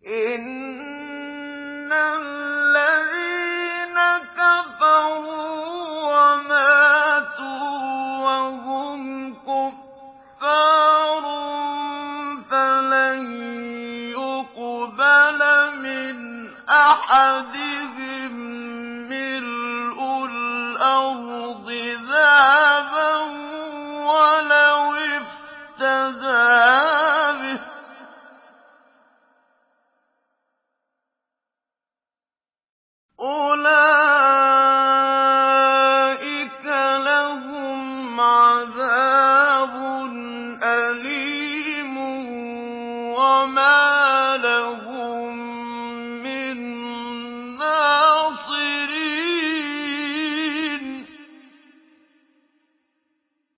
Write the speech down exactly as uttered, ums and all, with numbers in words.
إِنَّ الَّذِينَ كَفَرُوا وَمَاتُوا وَهُمْ كُفَّارٌ فَلَن يُقْبَلَ مِنْ أَحَدِهِم